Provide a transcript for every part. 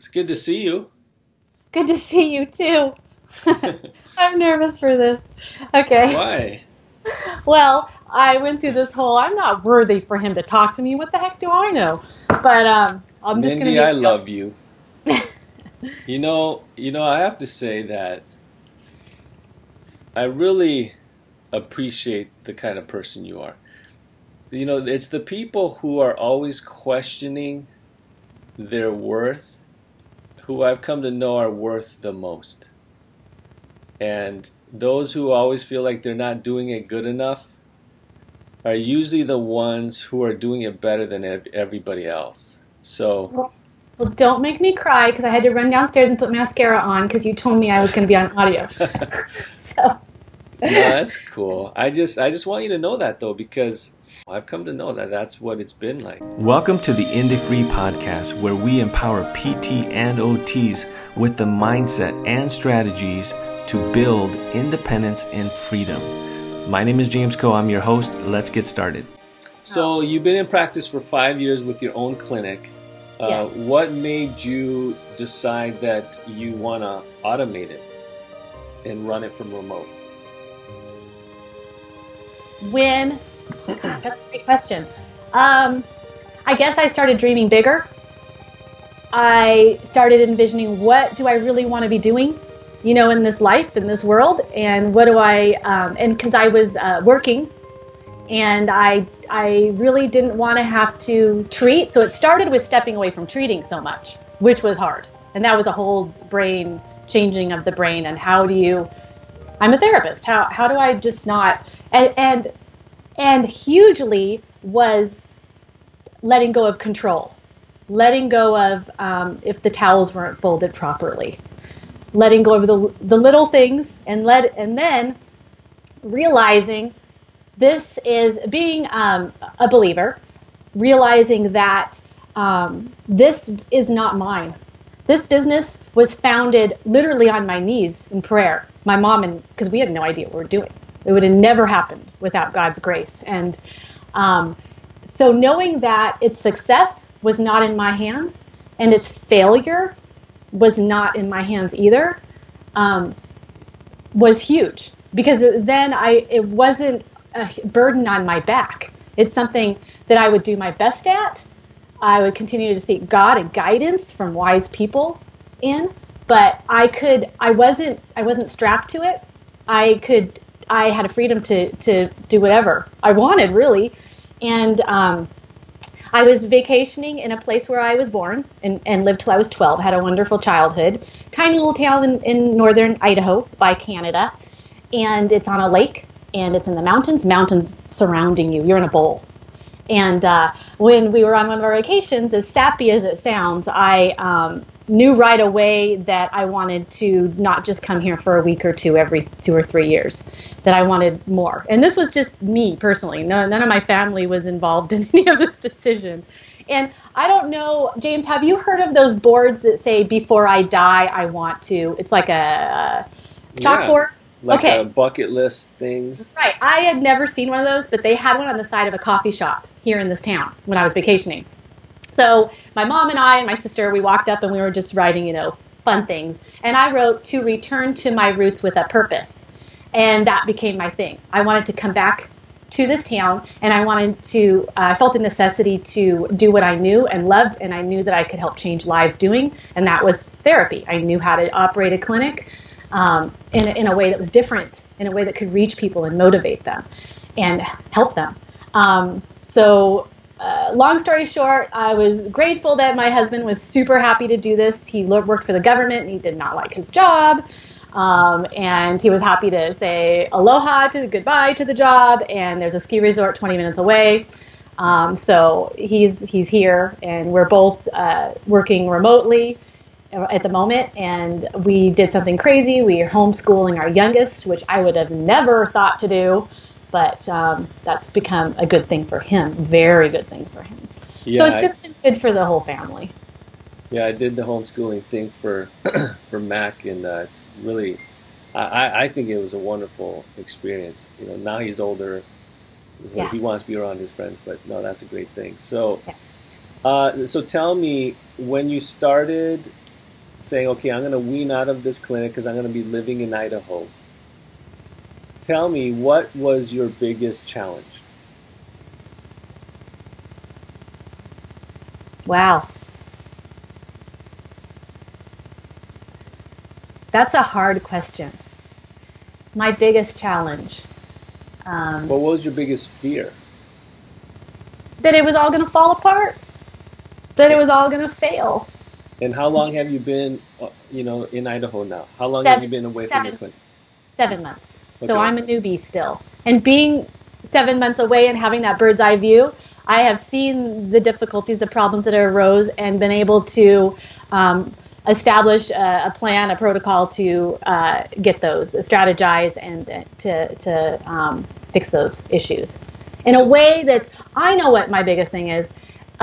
It's good to see you. Good to see you too. I'm nervous for this. Okay. Why? Well, I went through this whole, I'm not worthy for him to talk to me. What the heck do I know? But I'm just going to Mindy, I love you. You know, I have to say that I really appreciate the kind of person you are. You know, it's the people who are always questioning their worth who I've come to know are worth the most. And those who always feel like they're not doing it good enough are usually the ones who are doing it better than everybody else. So, well, don't make me cry because I had to run downstairs and put mascara on because you told me I was going to be on audio. So. No, that's cool. I just want you to know that though, because I've come to know that that's what it's been like. Welcome to the Indie Free Podcast, where we empower PT and OTs with the mindset and strategies to build independence and freedom. My name is James Coe. I'm your host. Let's get started. So you've been in practice for 5 years with your own clinic. Yes. What made you decide that you want to automate it and run it from remote? That's a great question. I guess I started dreaming bigger. I started envisioning, what do I really want to be doing, in this life, in this world, and what do and because I was working, and I really didn't want to have to treat, so it started with stepping away from treating so much, which was hard, and that was a whole brain changing of the brain, and I'm a therapist, how do I just not, and hugely was letting go of control, letting go of if the towels weren't folded properly, letting go of the little things, and then realizing this is being a believer, realizing that this is not mine. This business was founded literally on my knees in prayer. My mom, because we had no idea what we were doing. It would have never happened without God's grace. And so knowing that its success was not in my hands and its failure was not in my hands either was huge. Because then it wasn't a burden on my back. It's something that I would do my best at. I would continue to seek God and guidance from wise people in. But I wasn't strapped to it. I had a freedom to do whatever I wanted, really. And I was vacationing in a place where I was born and lived till I was 12. I had a wonderful childhood. Tiny little town in northern Idaho by Canada. And it's on a lake, and it's in the mountains surrounding you. You're in a bowl. And when we were on one of our vacations, as sappy as it sounds, I knew right away that I wanted to not just come here for a week or two every 2 or 3 years, that I wanted more. And this was just me personally. None of my family was involved in any of this decision. And I don't know, James, have you heard of those boards that say, before I die, I want to, it's like a chalkboard? Like a bucket list things. Right. I had never seen one of those, but they had one on the side of a coffee shop here in this town when I was vacationing. So my mom and I and my sister, we walked up and we were just writing, fun things. And I wrote, to return to my roots with a purpose. And that became my thing. I wanted to come back to this town, and I felt a necessity to do what I knew and loved, and I knew that I could help change lives doing, and that was therapy. I knew how to operate a clinic in a way that was different, in a way that could reach people and motivate them and help them. Long story short, I was grateful that my husband was super happy to do this. He worked for the government, and he did not like his job. And he was happy to say aloha goodbye to the job. And there's a ski resort 20 minutes away. So he's here, and we're both working remotely at the moment. And we did something crazy. We are homeschooling our youngest, which I would have never thought to do. But that's become a good thing for him, very good thing for him. Yeah, so it's just been good for the whole family. Yeah, I did the homeschooling thing for Mac, and it's really, I think it was a wonderful experience. Now he's older, Yeah. He wants to be around his friends, but no, that's a great thing. So, so tell me, when you started saying, okay, I'm going to wean out of this clinic because I'm going to be living in Idaho. Tell me, what was your biggest challenge? Wow. That's a hard question. My biggest challenge. What was your biggest fear? That it was all going to fall apart. That it was all going to fail. And how long have you been, in Idaho now? How long have you been away from your clinic? 7 months. Okay. So I'm a newbie still. And being 7 months away and having that bird's eye view, I have seen the difficulties, the problems that arose, and been able to establish a plan, a protocol to get those, strategize, and to fix those issues. In a way that I know what my biggest thing is.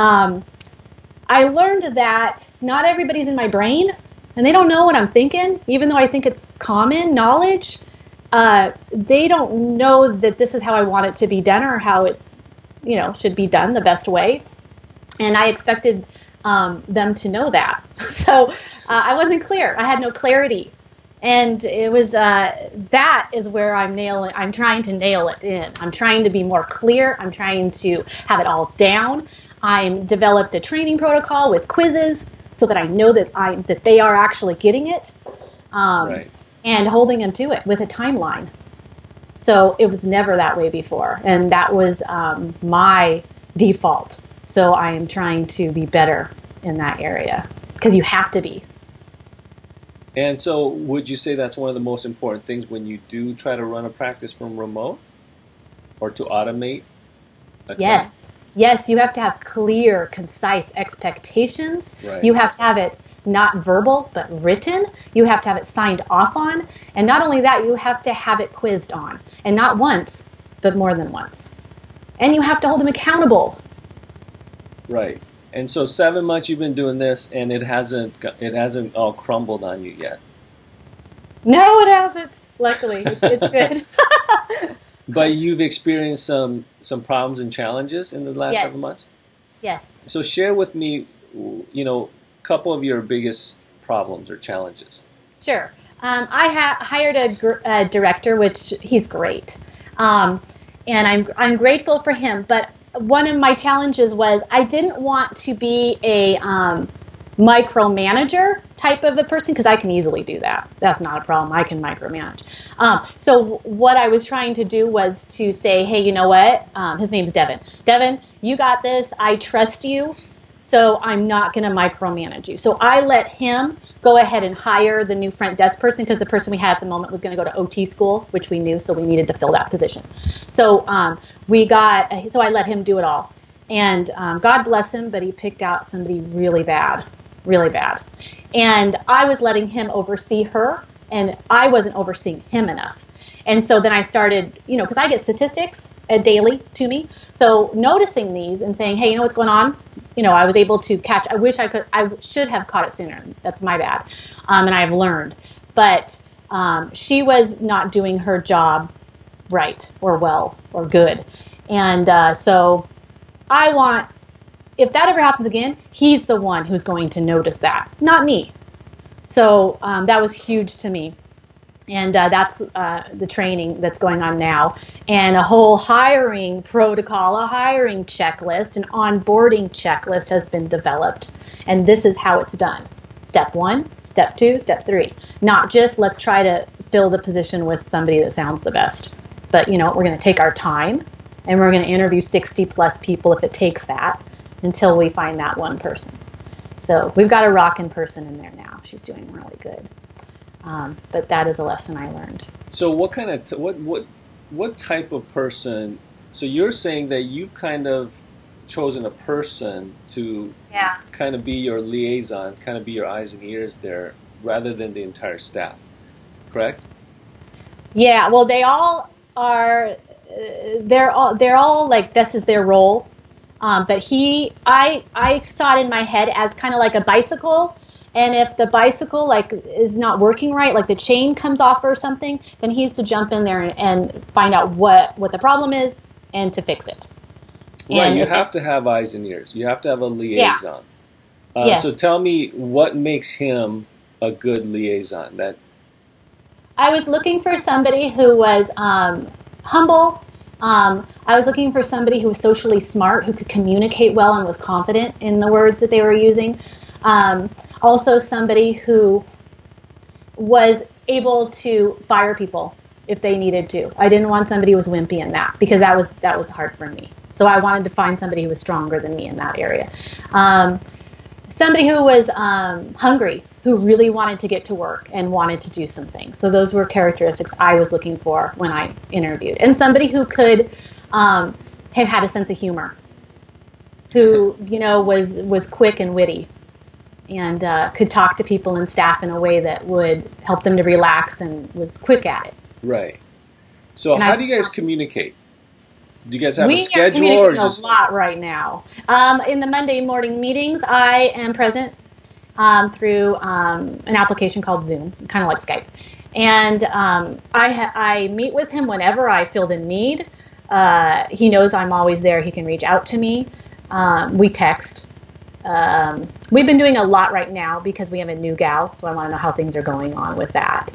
I learned that not everybody's in my brain, and they don't know what I'm thinking, even though I think it's common knowledge. They don't know that this is how I want it to be done or how it, should be done the best way. And I expected them to know that. So I wasn't clear. I had no clarity. And it was that is where I'm trying to nail it in. I'm trying to be more clear. I'm trying to have it all down. I developed a training protocol with quizzes so that I know that they are actually getting it, Right. and holding them to it with a timeline. So it was never that way before, and that was my default. So I am trying to be better in that area because you have to be. And so would you say that's one of the most important things when you do try to run a practice from remote or to automate a class? Yes, you have to have clear, concise expectations. Right. You have to have it not verbal, but written. You have to have it signed off on. And not only that, you have to have it quizzed on. And not once, but more than once. And you have to hold them accountable. Right. And so 7 months you've been doing this, and it hasn't all crumbled on you yet. No, it hasn't. Luckily, it's good. But you've experienced some problems and challenges in the last Yes. 7 months? Yes. So share with me, a couple of your biggest problems or challenges. Sure. I hired a director, which he's great. And I'm grateful for him. But one of my challenges was I didn't want to be a micromanager type of a person because I can easily do that. That's not a problem. I can micromanage. So what I was trying to do was to say, hey, you know what? His name's Devin. Devin, you got this. I trust you. So I'm not going to micromanage you. So I let him go ahead and hire the new front desk person because the person we had at the moment was going to go to OT school, which we knew, so we needed to fill that position. So so I let him do it all. And God bless him, but he picked out somebody really bad. And I was letting him oversee her, and I wasn't overseeing him enough. And so then I started, because I get statistics daily to me. So noticing these and saying, hey, you know what's going on? I was able to catch. I should have caught it sooner. That's my bad. And I've learned. But she was not doing her job right or well or good. And so I want, if that ever happens again, he's the one who's going to notice that, not me. So that was huge to me. And that's the training that's going on now. And a whole hiring protocol, a hiring checklist, an onboarding checklist has been developed. And this is how it's done. Step 1, step 2, step 3. Not just let's try to fill the position with somebody that sounds the best. But, we're going to take our time and we're going to interview 60 plus people if it takes that until we find that one person. So we've got a rockin' person in there now. She's doing really good. But that is a lesson I learned. So what kind of what type of person? So you're saying that you've kind of chosen a person to kind of be your liaison, kind of be your eyes and ears there, rather than the entire staff, correct? Yeah. Well, they all are. They're all like this is their role. But I saw it in my head as kind of like a bicycle. And if the bicycle is not working right, like the chain comes off or something, then he has to jump in there and find out what the problem is and to fix it. Right, and you have to have eyes and ears. You have to have a liaison. Yes. So tell me what makes him a good liaison? That I was looking for somebody who was humble. I was looking for somebody who was socially smart, who could communicate well and was confident in the words that they were using. Also somebody who was able to fire people if they needed to. I didn't want somebody who was wimpy in that, because that was hard for me. So I wanted to find somebody who was stronger than me in that area. Somebody who was hungry, who really wanted to get to work and wanted to do something. So those were characteristics I was looking for when I interviewed. And somebody who could have had a sense of humor, who, was quick and witty, and could talk to people and staff in a way that would help them to relax and was quick at it. Right. So how do you guys communicate? Do you guys have a schedule? We are communicating or just a lot right now. In the Monday morning meetings, I am present through an application called Zoom, kind of like Skype. And I meet with him whenever I feel the need. He knows I'm always there. He can reach out to me. We text. We've been doing a lot right now because we have a new gal, so I want to know how things are going on with that.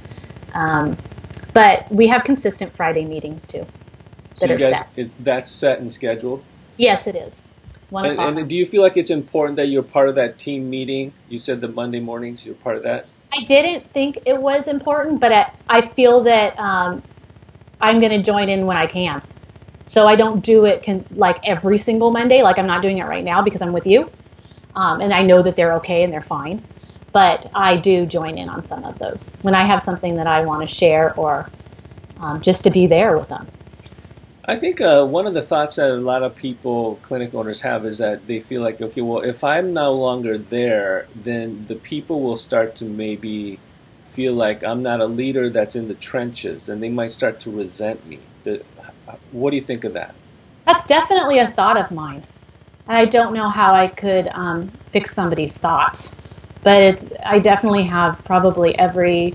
But we have consistent Friday meetings too. So you guys, that's set and scheduled? Yes, it is. 1 o'clock. And do you feel like it's important that you're part of that team meeting? You said the Monday mornings, you're part of that? I didn't think it was important, but I feel that I'm going to join in when I can. So I don't do it like every single Monday. Like I'm not doing it right now because I'm with you. And I know that they're okay and they're fine. But I do join in on some of those when I have something that I want to share or just to be there with them. I think one of the thoughts that a lot of people, clinic owners, have is that they feel like, okay, well, if I'm no longer there, then the people will start to maybe feel like I'm not a leader that's in the trenches, and they might start to resent me. What do you think of that? That's definitely a thought of mine. I don't know how I could fix somebody's thoughts, but I definitely have probably every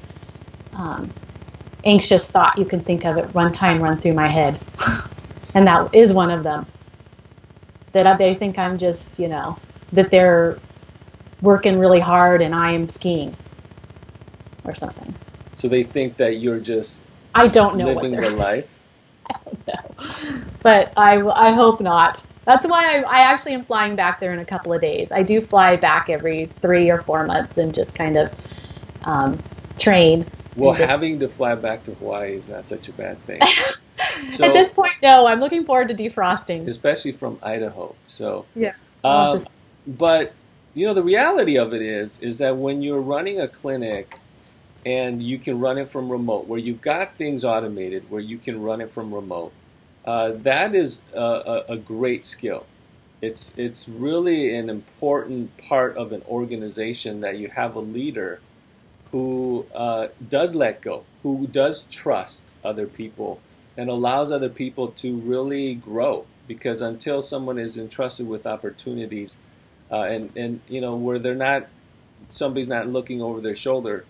anxious thought you can think of at one time run through my head. And that is one of them. That they think I'm just, that they're working really hard and I am skiing or something. So they think that you're just I don't know living the life? I don't know. But I hope not. That's why I actually am flying back there in a couple of days. I do fly back every 3 or 4 months and just kind of train. Well, having to fly back to Hawaii is not such a bad thing. So, at this point, no. I'm looking forward to defrosting. Especially from Idaho. So, yeah. But, the reality of it is that when you're running a clinic and you can run it from remote, where you've got things automated, where you can run it from remote, that is a great skill. It's really an important part of an organization that you have a leader who does let go, who does trust other people, and allows other people to really grow. Because until someone is entrusted with opportunities, and where somebody's not looking over their shoulder,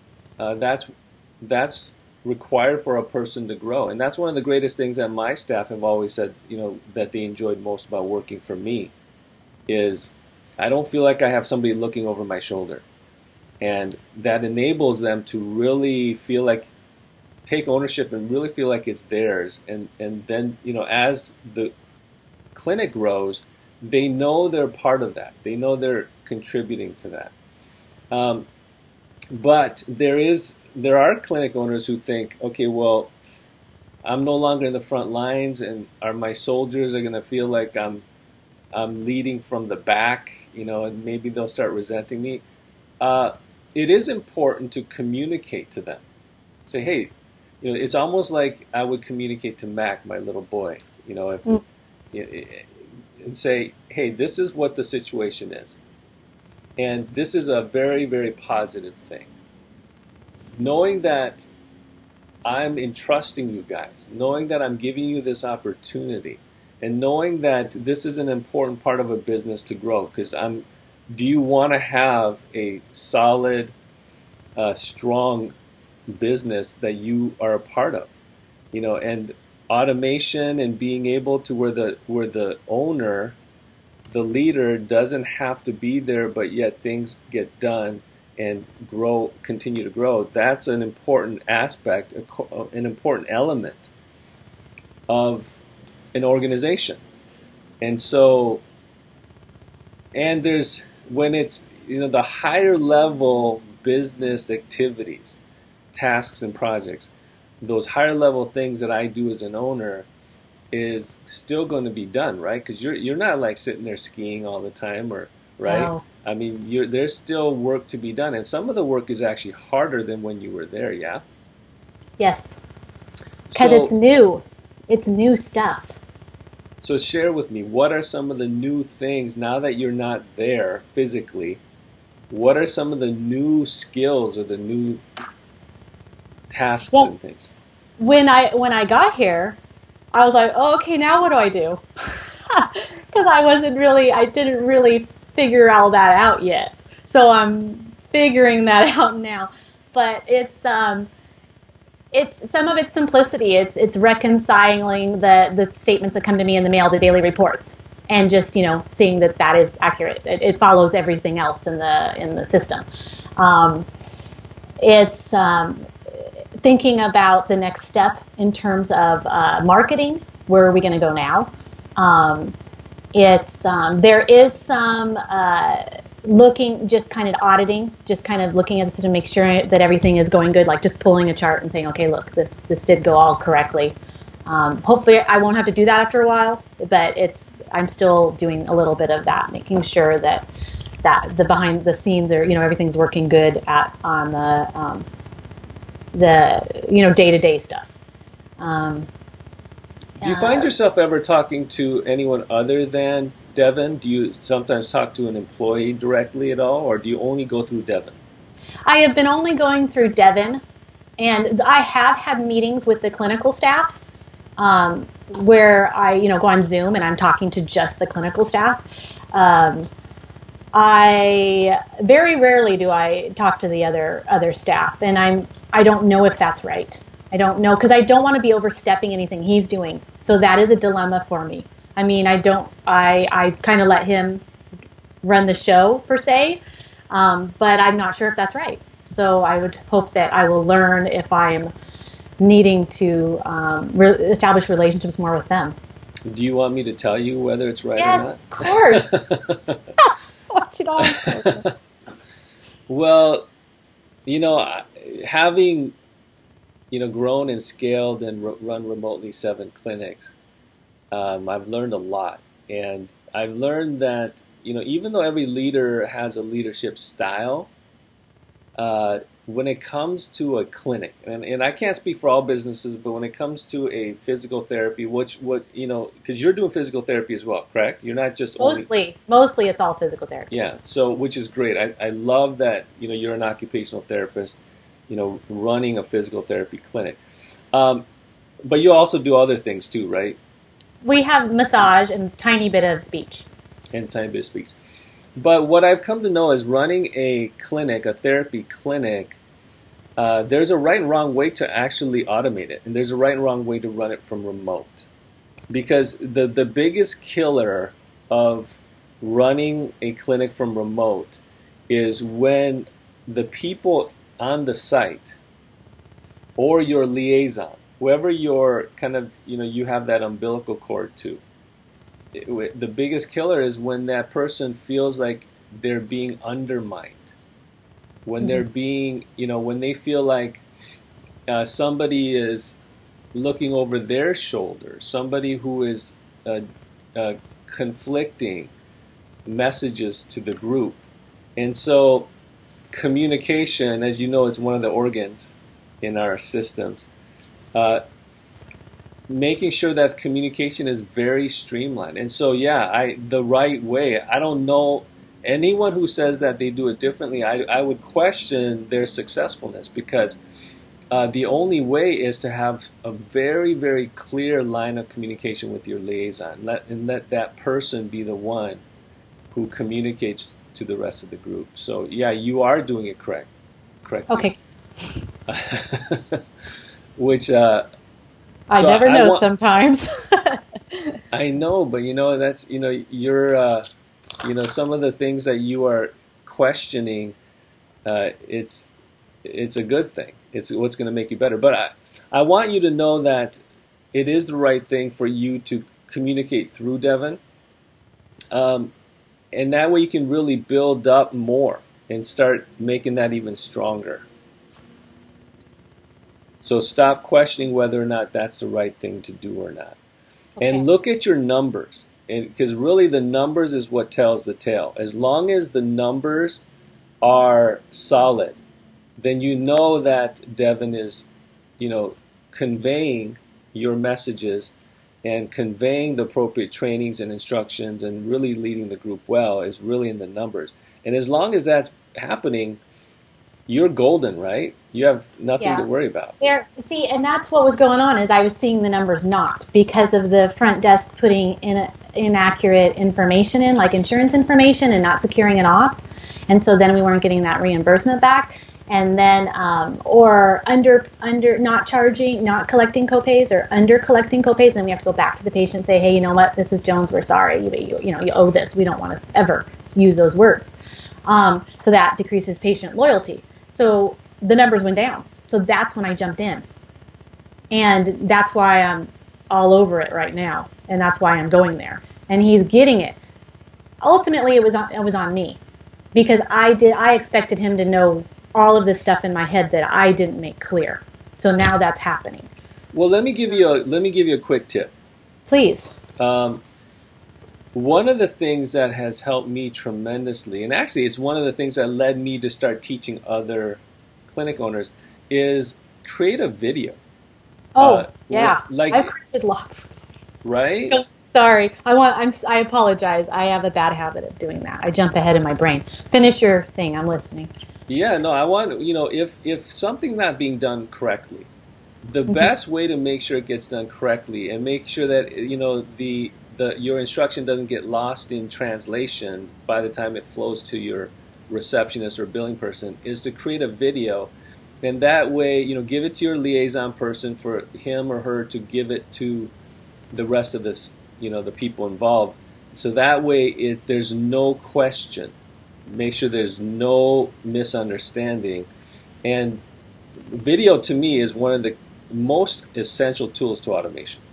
that's required for a person to grow. And that's one of the greatest things that my staff have always said, that they enjoyed most about working for me, is I don't feel like I have somebody looking over my shoulder. And that enables them to really feel like, take ownership and really feel like it's theirs. And then, as the clinic grows, they know they're part of that. They know they're contributing to that. But there are clinic owners who think, okay, well, I'm no longer in the front lines, and my soldiers are going to feel like I'm leading from the back, and maybe they'll start resenting me. It is important to communicate to them. Say, hey, it's almost like I would communicate to Mac, my little boy, and say, hey, this is what the situation is. And this is a very, very positive thing. Knowing that I'm entrusting you guys, knowing that I'm giving you this opportunity, and knowing that this is an important part of a business to grow, because do you want to have a solid, strong business that you are a part of? And automation and being able to where the owner, the leader, doesn't have to be there, but yet things get done and continue to grow, that's an important aspect, an important element of an organization. And so, and there's, when it's, the higher level business activities, tasks and projects, those higher level things that I do as an owner is still going to be done, right? Because you're not like sitting there skiing all the time, or right? No. I mean, there's still work to be done, and some of the work is actually harder than when you were there. Yeah. Yes. Because it's new. It's new stuff. So share with me, what are some of the new things now that you're not there physically? What are some of the new skills or the new tasks and things? When I got here, I was like, oh, okay, now what do I do? Because I didn't really figure all that out yet. So I'm figuring that out now. But it's some of it's simplicity. It's reconciling the statements that come to me in the mail, the daily reports, and just seeing that is accurate. It follows everything else in the system. It's thinking about the next step in terms of marketing. Where are we going to go now? There is some looking, just kind of auditing, just kind of looking at the system, make sure that everything is going good, like just pulling a chart and saying, okay, look, this did go all correctly. Hopefully I won't have to do that after a while, but I'm still doing a little bit of that, making sure that the behind the scenes are, everything's working good on the day-to-day stuff. Do you find yourself ever talking to anyone other than Devin? Do you sometimes talk to an employee directly at all, or do you only go through Devin? I have been only going through Devin, and I have had meetings with the clinical staff where I go on Zoom and I'm talking to just the clinical staff. I very rarely do I talk to the other staff, and I don't know if that's right. I don't know, because I don't want to be overstepping anything he's doing. So that is a dilemma for me. I mean, I kind of let him run the show, per se, but I'm not sure if that's right. So I would hope that I will learn if I'm needing to establish relationships more with them. Do you want me to tell you whether it's right or not? Yes, of course. Watch it all. Well, having grown and scaled and run remotely 7 clinics, I've learned a lot. And I've learned that, even though every leader has a leadership style, when it comes to a clinic, and I can't speak for all businesses, but when it comes to a physical therapy, because you're doing physical therapy as well, correct? You're not just mostly it's all physical therapy. Yeah, so which is great. I love that, you're an occupational therapist, running a physical therapy clinic. But you also do other things too, right? We have massage and tiny bit of speech. But what I've come to know is running a clinic, a therapy clinic, there's a right and wrong way to actually automate it. And there's a right and wrong way to run it from remote. Because the biggest killer of running a clinic from remote is when the people on the site or your liaison, whoever you're kind of, you have that umbilical cord to, the biggest killer is when that person feels like they're being undermined. When they're being, when they feel like somebody is looking over their shoulder, somebody who is conflicting messages to the group. And so communication, as you know, is one of the organs in our systems. Making sure that communication is very streamlined. And so, the right way, I don't know anyone who says that they do it differently. I would question their successfulness, because the only way is to have a very, very clear line of communication with your liaison. Let that person be the one who communicates to the rest of the group. So, you are doing it correctly. Okay. Which... I never know sometimes. I know, but that's, you're, some of the things that you are questioning it's a good thing. It's what's going to make you better. But I want you to know that it is the right thing for you to communicate through Devin. And that way you can really build up more and start making that even stronger. So stop questioning whether or not that's the right thing to do or not. Okay. And look at your numbers. Because really the numbers is what tells the tale. As long as the numbers are solid, then you know that Devin is, conveying your messages and conveying the appropriate trainings and instructions and really leading the group well is really in the numbers. And as long as that's happening, you're golden, right? You have nothing to worry about. See, and that's what was going on is I was seeing the numbers not because of the front desk putting inaccurate information in, like insurance information, and not securing it off. And so then we weren't getting that reimbursement back. And then, or under not charging, not collecting copays, or under collecting copays, then we have to go back to the patient and say, hey, you know what, this is Jones, we're sorry, you owe this. We don't want to ever use those words. So that decreases patient loyalty. So the numbers went down. So that's when I jumped in. And that's why I'm all over it right now. And that's why I'm going there. And he's getting it. Ultimately, it was on me. Because I expected him to know all of this stuff in my head that I didn't make clear. So now that's happening. Well, let me give you a quick tip. Please. One of the things that has helped me tremendously, and actually it's one of the things that led me to start teaching other clinic owners, is create a video. Oh, yeah. I've created lots. Right? Sorry. I apologize. I have a bad habit of doing that. I jump ahead in my brain. Finish your thing. I'm listening. Yeah, no, I want, if something's not being done correctly, the best way to make sure it gets done correctly and make sure that, your instruction doesn't get lost in translation by the time it flows to your receptionist or billing person is to create a video. And that way, give it to your liaison person for him or her to give it to the rest of this, the people involved. So that way there's no question. Make sure there's no misunderstanding. And video to me is one of the most essential tools to automation.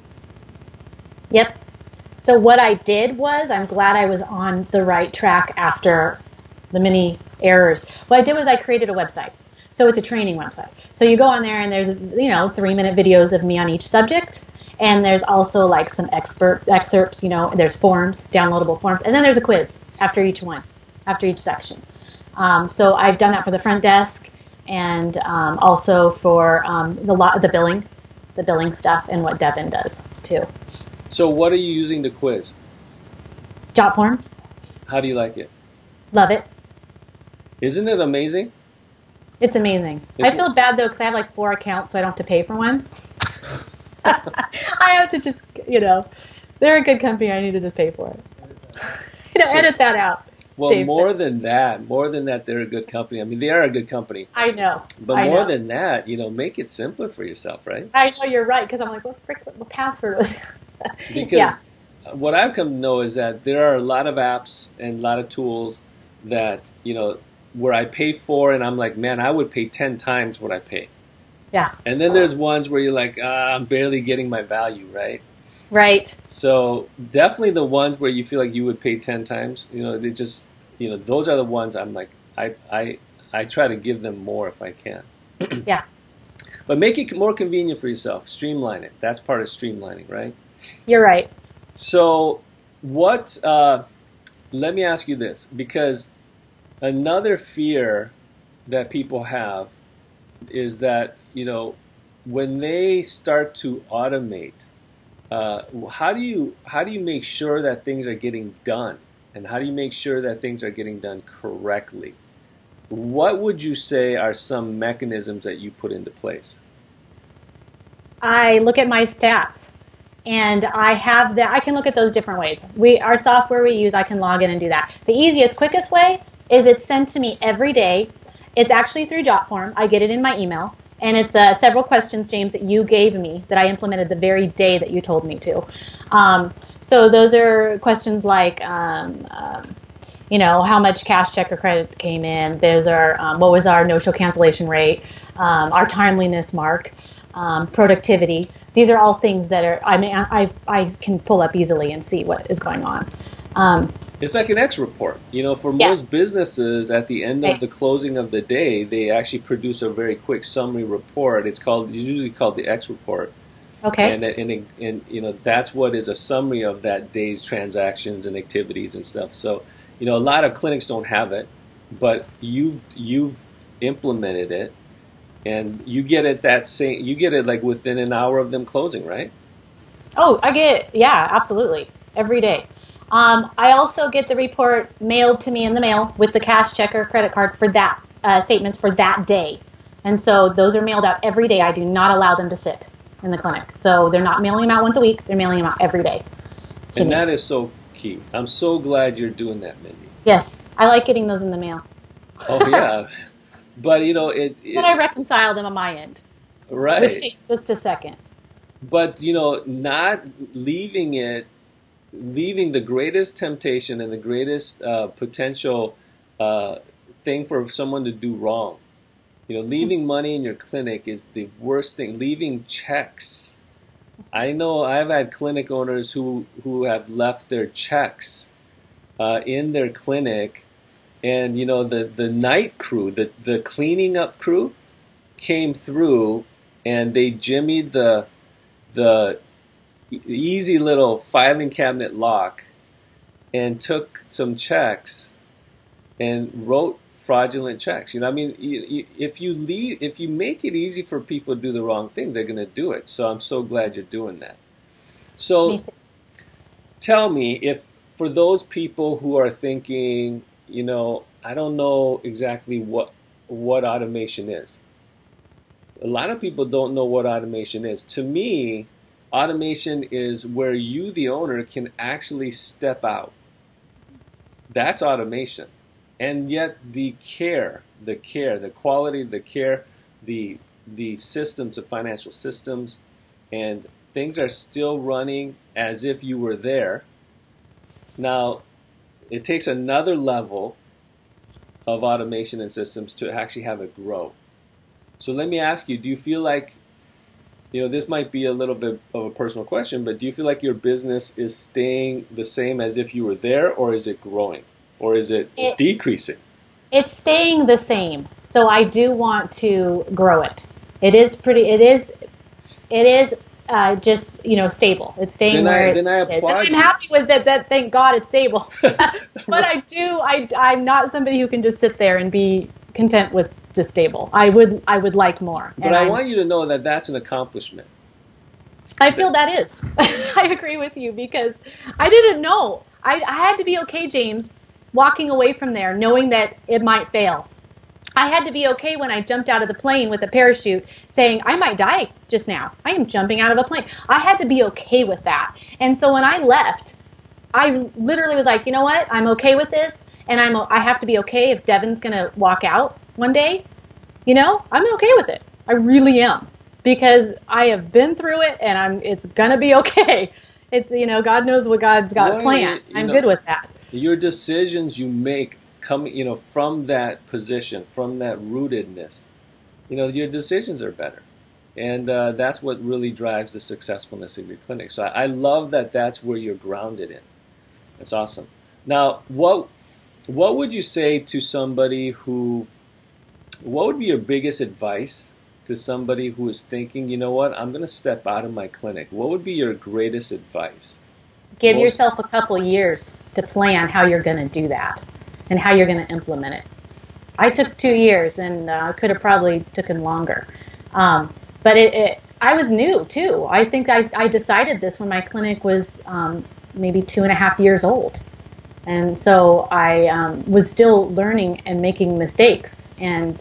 Yep. So what I did was, I'm glad I was on the right track after the many errors. What I did was I created a website. So it's a training website. So you go on there and there's, 3-minute videos of me on each subject. And there's also like some excerpts, there's forms, downloadable forms. And then there's a quiz after each section. So I've done that for the front desk and also for the billing stuff and what Devin does too. So what are you using to quiz? Jotform. How do you like it? Love it. Isn't it amazing? It's amazing. I feel bad though because I have like 4 accounts, so I don't have to pay for one. I have to just, they're a good company. I need to just pay for it. Edit that out. Well, more than that, they're a good company. I mean, they are a good company. I know. But more than that, make it simpler for yourself, right? I know you're right because I'm like, what password was? Because what I've come to know is that there are a lot of apps and a lot of tools that, where I pay for, and I'm like, man, I would pay 10 times what I pay. Yeah. And then there's ones where you're like, I'm barely getting my value, right? Right. So definitely the ones where you feel like you would pay 10 times, they just, those are the ones I'm like, I try to give them more if I can. Yeah. But make it more convenient for yourself. Streamline it. That's part of streamlining, right? You're right. So let me ask you this, because another fear that people have is that, when they start to automate, how do you make sure that things are getting done? And how do you make sure that things are getting done correctly? What would you say are some mechanisms that you put into place? I look at my stats, and I can look at those different ways. Our software we use, I can log in and do that. The easiest, quickest way is it's sent to me every day. It's actually through Jotform. I get it in my email. And it's several questions, James, that you gave me that I implemented the very day that you told me to. So those are questions like, how much cash, check, or credit came in. Those are what was our no-show cancellation rate, our timeliness mark, productivity. These are all things that are, I can pull up easily and see what is going on. It's like an X report. For most businesses, at the end of the closing of the day, they actually produce a very quick summary report. It's usually called the X report. Okay. And that's what is a summary of that day's transactions and activities and stuff. So, a lot of clinics don't have it, but you've implemented it, and you get it like within an hour of them closing, right? Oh, I get it. Yeah, absolutely. Every day. I also get the report mailed to me in the mail with the cash, check, or credit card for that statements for that day. And so those are mailed out every day. I do not allow them to sit in the clinic. So they're not mailing them out once a week. They're mailing them out every day. And that is so key. I'm so glad you're doing that, Mindy. Yes, I like getting those in the mail. Oh, yeah. But, But I reconcile them on my end. Right. Which takes just a second. But, not leaving the greatest temptation and the greatest potential thing for someone to do wrong. Leaving money in your clinic is the worst thing. Leaving checks. I know I've had clinic owners who have left their checks in their clinic, and the night crew, the cleaning up crew, came through and they jimmied the easy little filing cabinet lock and took some checks and wrote fraudulent checks. If you make it easy for people to do the wrong thing, they're going to do it. So I'm so glad you're doing that. So tell me, if for those people who are thinking, I don't know exactly what automation is. A lot of people don't know what automation is. To me, automation is where you, the owner, can actually step out. That's automation. And yet the quality of the care, the systems, the financial systems, and things are still running as if you were there. Now, it takes another level of automation and systems to actually have it grow. So let me ask you, do you feel like, this might be a little bit of a personal question, but do you feel like your business is staying the same as if you were there, or is it growing? Or is it decreasing? It's staying the same. So I do want to grow it. It is just, stable. It's staying where it is. I'm happy with that. Thank God it's stable. But I'm not somebody who can just sit there and be content with just stable. I would like more. But I want you to know that that's an accomplishment. I feel that is. I agree with you, because I didn't know. I had to be okay, James, walking away from there, knowing that it might fail. I had to be okay when I jumped out of the plane with a parachute saying, I might die just now. I am jumping out of a plane. I had to be okay with that. And so when I left, I literally was like, you know what? I'm okay with this. And I have to be okay if Devin's going to walk out one day. I'm okay with it. I really am. Because I have been through it, and it's going to be okay. It's, God knows what God's got planned. I'm good with that. Your decisions you make from that position, from that rootedness, your decisions are better. And that's what really drives the successfulness of your clinic. So I love that that's where you're grounded in. That's awesome. Now, what would you say to somebody what would be your biggest advice to somebody who is thinking, you know what, I'm going to step out of my clinic? What would be your greatest advice? Give yourself a couple years to plan how you're going to do that and how you're going to implement it. I took 2 years, and could have probably taken longer. But I was new, too. I think I decided this when my clinic was maybe 2.5 years old. And so I was still learning and making mistakes. And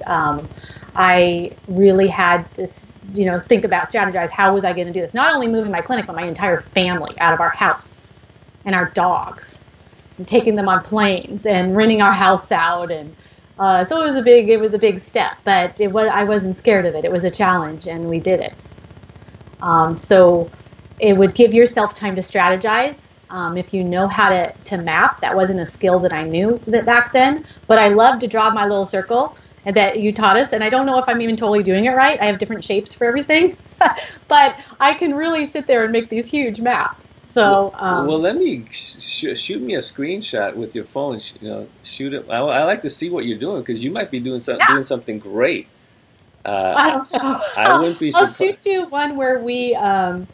I really had to, think about, strategize, how was I going to do this? Not only moving my clinic, but my entire family out of our house and our dogs, and taking them on planes and renting our house out. And so it was a big step, but I wasn't scared of it. It was a challenge, and we did it. So it would give yourself time to strategize If you know how to map, that wasn't a skill that I knew back then, but I love to draw my little circle that you taught us, and I don't know if I'm even totally doing it right. I have different shapes for everything, but I can really sit there and make these huge maps. So, well, let me shoot me a screenshot with your phone. Shoot it. I like to see what you're doing, because you might be doing something great. I don't know. I wouldn't be surprised. I'll shoot you one where we have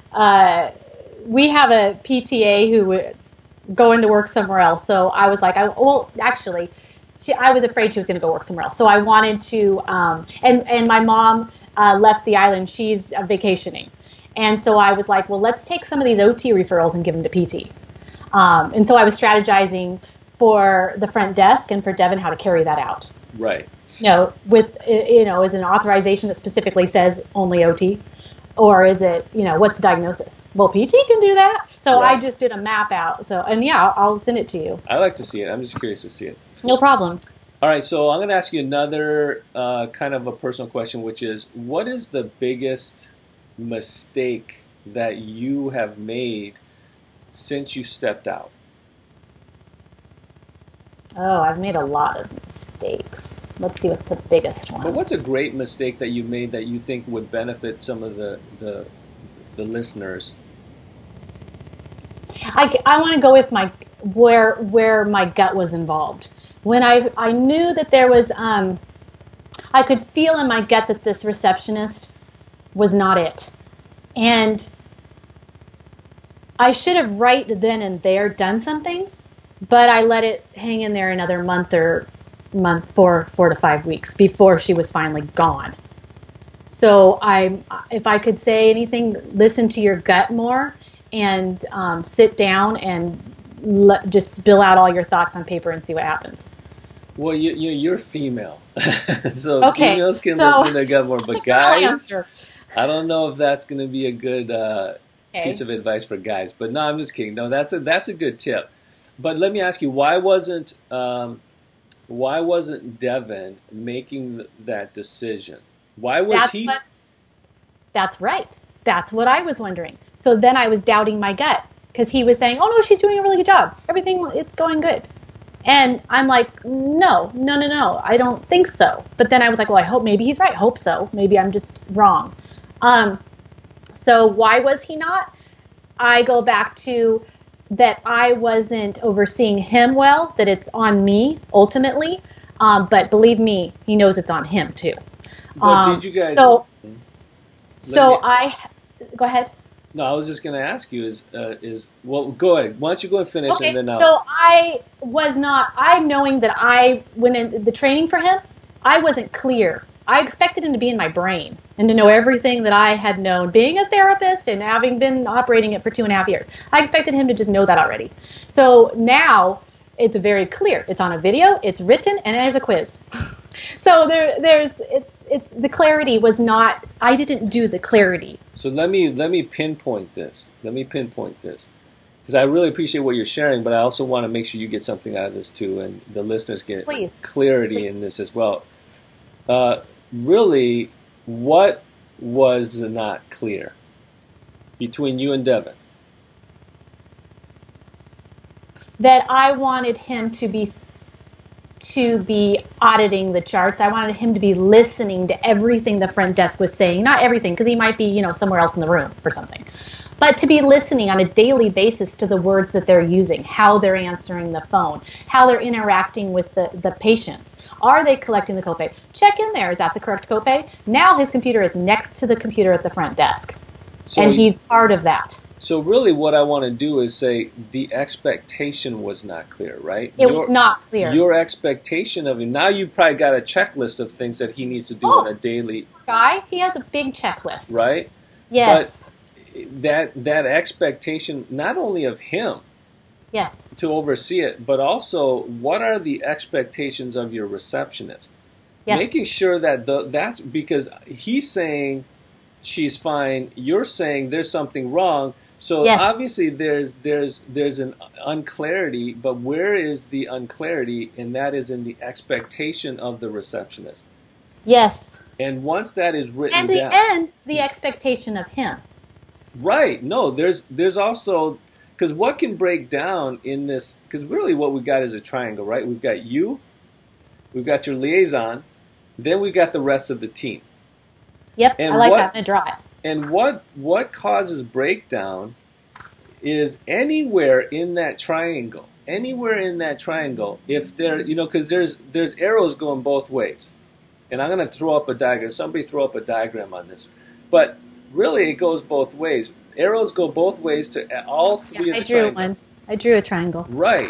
a PTA who would go into work somewhere else. So I was like, actually, I was afraid she was going to go work somewhere else. So I wanted to, and my mom left the island. She's vacationing. And so I was like, well, let's take some of these OT referrals and give them to PT. And so I was strategizing for the front desk and for Devin how to carry that out. Right. With, is an authorization that specifically says only OT? Or is it, what's the diagnosis? Well, PT can do that. So right. I just did a map out. So, and yeah, I'll send it to you. I like to see it. I'm just curious to see it. No problem. All right, so I'm going to ask you another kind of a personal question, which is, what is the biggest mistake that you have made since you stepped out? Oh, I've made a lot of mistakes. Let's see what's the biggest one. But what's a great mistake that you made that you think would benefit some of the listeners? I want to go with where my gut was involved. When I knew that there was, I could feel in my gut that this receptionist was not it. And I should have right then and there done something, but I let it hang in there another four to 5 weeks before she was finally gone. So if I could say anything, listen to your gut more and sit down and just spill out all your thoughts on paper and see what happens. Well, you're female, so okay, females can listen to their gut more. But guys, I don't know if that's going to be a good piece of advice for guys. But no, I'm just kidding. No, that's a good tip. But let me ask you, why wasn't Devin making that decision? Why was he? That's right. That's what I was wondering. So then I was doubting my gut because he was saying, "Oh no, she's doing a really good job. It's going good." And I'm like, no, I don't think so. But then I was like, well, I hope maybe he's right. I hope so. Maybe I'm just wrong. So why was he not? I go back to that I wasn't overseeing him well, that it's on me ultimately. But believe me, he knows it's on him too. But did you guys? Go ahead. No, I was just going to ask you well, go ahead. Why don't you go and finish, okay, and then I'll... So I'm knowing that I went in the training for him, I wasn't clear. I expected him to be in my brain and to know everything that I had known being a therapist and having been operating it for 2.5 years. I expected him to just know that already. So now it's very clear. It's on a video, it's written, and there's a quiz. So the clarity was not, I didn't do the clarity. So let me pinpoint this. Because I really appreciate what you're sharing, but I also want to make sure you get something out of this too, and the listeners get clarity in this as well. Really, what was not clear between you and Devin? That I wanted him to be auditing the charts. I wanted him to be listening to everything the front desk was saying. Not everything, because he might be, somewhere else in the room or something. But to be listening on a daily basis to the words that they're using, how they're answering the phone, how they're interacting with the patients. Are they collecting the copay? Check in there. Is that the correct copay? Now his computer is next to the computer at the front desk. And he's part of that. So really what I want to do is say the expectation was not clear, right? It was not clear. Your expectation of him. Now you've probably got a checklist of things that he needs to do on a daily... Guy, he has a big checklist. Right? Yes. But that expectation, not only of him, yes, to oversee it, but also what are the expectations of your receptionist? Yes. Making sure that that's because he's saying she's fine, you're saying there's something wrong. So yes. Obviously there's an unclarity, but where is the unclarity? And that is in the expectation of the receptionist. Yes. And once that is written down, and the expectation of him. Right. No, there's also, because what can break down in this, because really what we got is a triangle, right? We've got you, we've got your liaison, then we got the rest of the team. Yep, and I like that. I'm going to draw it. And what causes breakdown is anywhere in that triangle, if there, because there's arrows going both ways. And I'm going to throw up a diagram. Somebody throw up a diagram on this. But really, it goes both ways. Arrows go both ways to all three of the triangles. I drew a triangle. Right.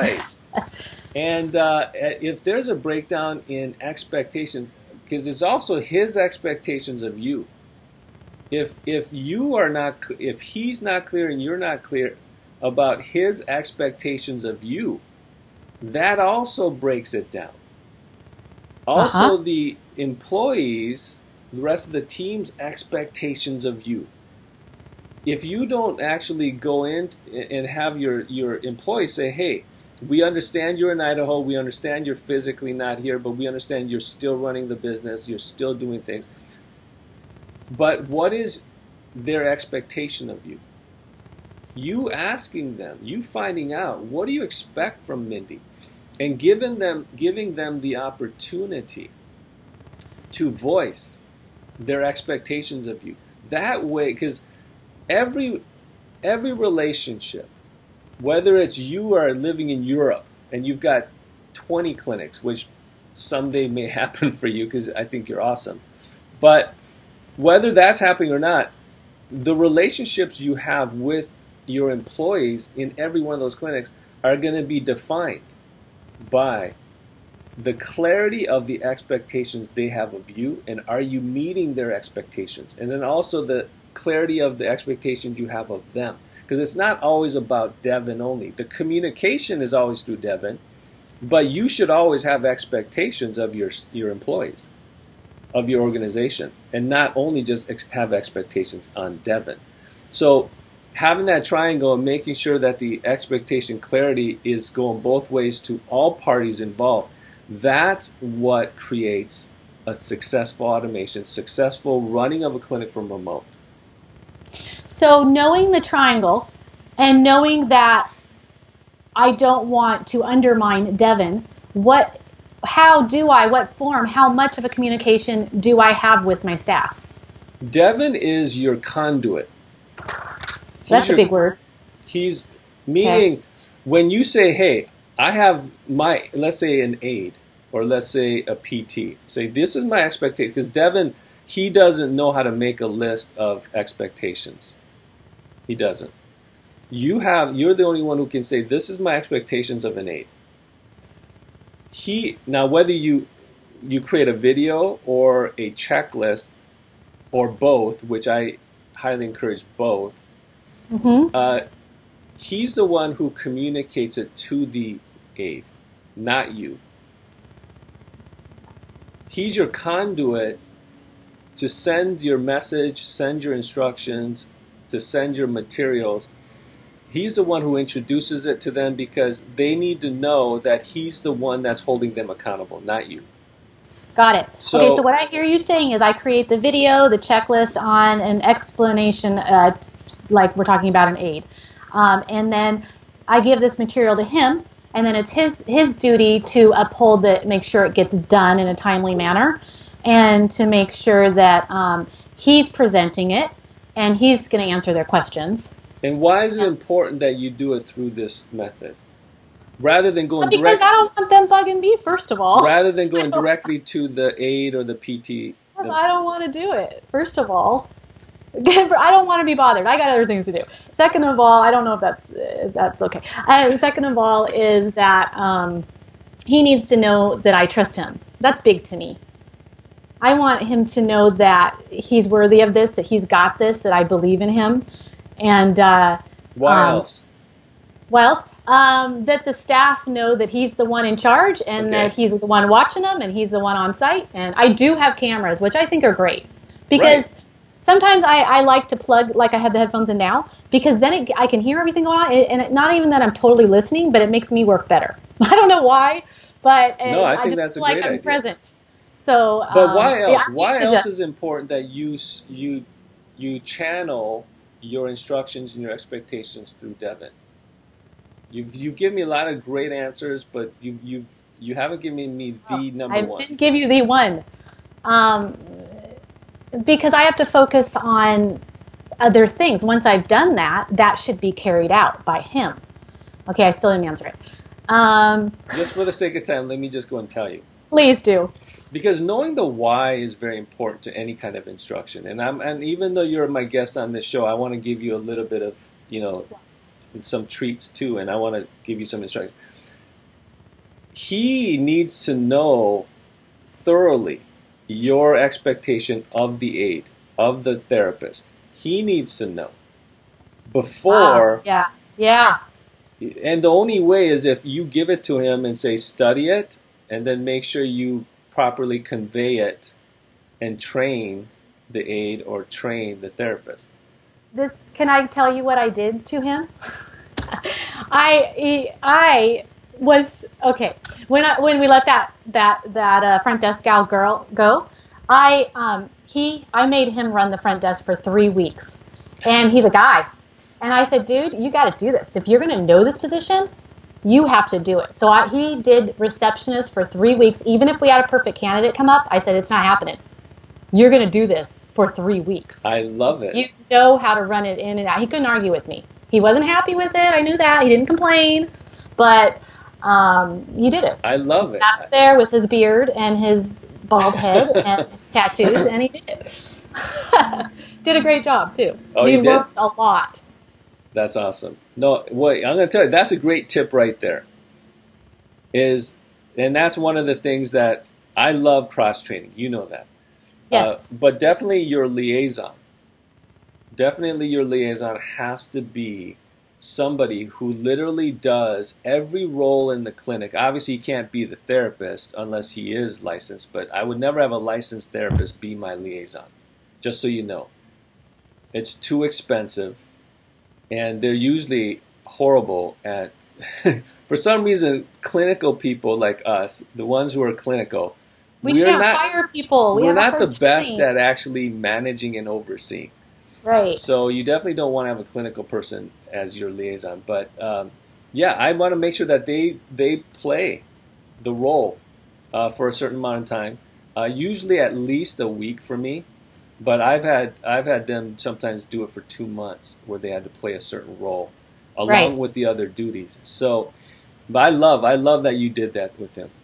And if there's a breakdown in expectations, because it's also his expectations of you. If he's not clear and you're not clear about his expectations of you, that also breaks it down. Also, the employees, the rest of the team's expectations of you. If you don't actually go in and have your employees say, hey, we understand you're in Idaho, we understand you're physically not here, but we understand you're still running the business, you're still doing things. But what is their expectation of you? You asking them, you finding out, what do you expect from Mindy? And giving them the opportunity to voice their expectations of you. That way, because every relationship, whether it's you are living in Europe and you've got 20 clinics, which someday may happen for you because I think you're awesome. But whether that's happening or not, the relationships you have with your employees in every one of those clinics are going to be defined by the clarity of the expectations they have of you, and are you meeting their expectations? And then also the clarity of the expectations you have of them. Because it's not always about Devin only. The communication is always through Devin, but you should always have expectations of your employees, of your organization, and not only just have expectations on Devin. So having that triangle and making sure that the expectation clarity is going both ways to all parties involved, that's what creates a successful automation, successful running of a clinic from remote. So knowing the triangle and knowing that I don't want to undermine Devin, what form, how much of a communication do I have with my staff? Devin is your conduit. That's a big word. He's meaning when you say, hey, I have my, let's say an aide or let's say a PT. Say, this is my expectation. Because Devin, he doesn't know how to make a list of expectations. He doesn't. You're the only one who can say, this is my expectations of an aide. Now whether you create a video or a checklist or both, which I highly encourage both, he's the one who communicates it to the aide, not you. He's your conduit to send your message, send your instructions, to send your materials. He's the one who introduces it to them because they need to know that he's the one that's holding them accountable, not you. Got it. So what I hear you saying is I create the video, the checklist on an explanation, like we're talking about an aide. And then I give this material to him, and then it's his duty to uphold it, make sure it gets done in a timely manner, and to make sure that he's presenting it, and he's going to answer their questions. And why is it important that you do it through this method? Rather than going because I don't want them bugging me, first of all. Rather than going directly to the aide or the PT. Because I don't want to do it, first of all. I don't want to be bothered. I got other things to do. Second of all, I don't know if that's okay. Second of all is that he needs to know that I trust him. That's big to me. I want him to know that he's worthy of this, that he's got this, that I believe in him. And why else? Why else? That the staff know that he's the one in charge and that he's the one watching them and he's the one on site. And I do have cameras, which I think are great. Because sometimes I like to plug, like I have the headphones in now, because then I can hear everything going on. And not even that I'm totally listening, but it makes me work better. I don't know why, but I think just that's feel a great like I'm idea. present. So, but why else? Why else is it important that you channel your instructions and your expectations through Devin? You give me a lot of great answers, but you haven't given me the number one. I didn't give you the one. Because I have to focus on other things. Once I've done that, that should be carried out by him. Okay, I still didn't answer it. Just for the sake of time, let me just go and tell you. Please do. Because knowing the why is very important to any kind of instruction. And even though you're my guest on this show, I want to give you a little bit of, Yes. some treats too, and I want to give you some instruction. He needs to know thoroughly your expectation of the aide, of the therapist. He needs to know before. Yeah. And the only way is if you give it to him and say, study it, and then make sure you properly convey it and train the aide or train the therapist. Can I tell you what I did to him? I was okay when we let that front desk gal girl go. I made him run the front desk for 3 weeks, and he's a guy. And I said, dude, you got to do this. If you're going to know this position, you have to do it. So he did receptionist for 3 weeks. Even if we had a perfect candidate come up, I said, it's not happening. You're going to do this for 3 weeks. I love it. You know how to run it in and out. He couldn't argue with me. He wasn't happy with it. I knew that. He didn't complain. But he did it. I love it. He sat there with his beard and his bald head and his tattoos, and he did it. Did a great job, too. Oh, he did? learned a lot. That's awesome. No, wait, I'm going to tell you, that's a great tip right there. And that's one of the things that I love cross-training. You know that. Yes. But definitely your liaison. Definitely your liaison has to be somebody who literally does every role in the clinic. Obviously, he can't be the therapist unless he is licensed, but I would never have a licensed therapist be my liaison, just so you know. It's too expensive, and they're usually horrible at, for some reason, clinical people like us, the ones who are clinical, we can't fire people. We're not the best at actually managing and overseeing. Right. So you definitely don't want to have a clinical person as your liaison. But yeah, I want to make sure that they play the role for a certain amount of time. Usually at least a week for me. But I've had them sometimes do it for 2 months where they had to play a certain role along with the other duties. So, but I love that you did that with him.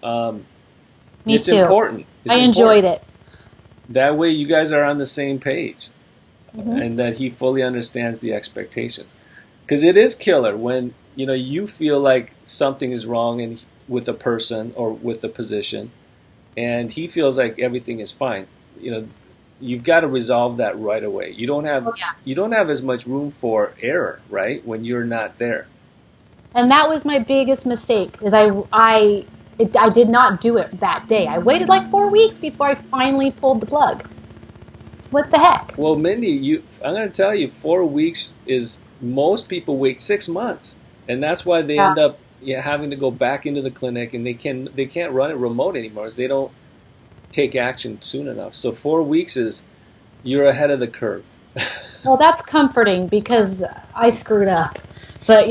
Me it's too. Important. It's I enjoyed important. it. That way you guys are on the same page. Mm-hmm. And that he fully understands the expectations. Because it is killer when you feel like something is wrong with a person or with a position, and he feels like everything is fine. You've got to resolve that right away. You don't have as much room for error, right, when you're not there. And that was my biggest mistake, is I did not do it that day. I waited like 4 weeks before I finally pulled the plug. What the heck? Well, Mindy, I'm going to tell you, 4 weeks is, most people wait 6 months, and that's why they end up having to go back into the clinic, and they can't run it remote anymore, because they don't take action soon enough. So 4 weeks you're ahead of the curve. Well, that's comforting because I screwed up, but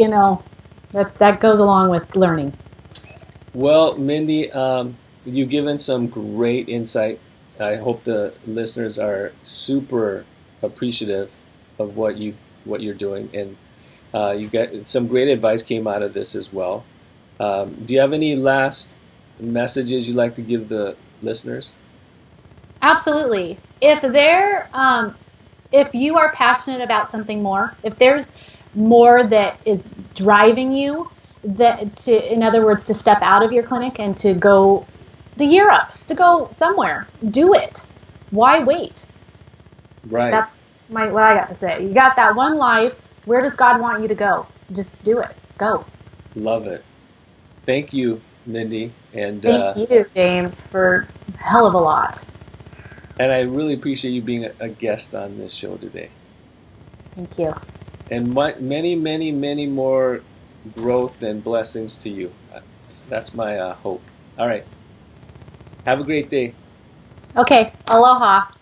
that goes along with learning. Well, Mindy, you've given some great insight. I hope the listeners are super appreciative of what you're doing, and you got some great advice came out of this as well. Do you have any last messages you'd like to give the listeners? Absolutely. If you are passionate about something more, if there's more that is driving you, in other words, to step out of your clinic and to go to Europe, to go somewhere, do it. Why wait? Right. That's what I got to say. You got that one life. Where does God want you to go? Just do it. Go. Love it. Thank you, Mindy. And thank you, James, for a hell of a lot. And I really appreciate you being a guest on this show today. Thank you. And many, many, many more growth and blessings to you. That's my hope. All right. Have a great day. Okay. Aloha.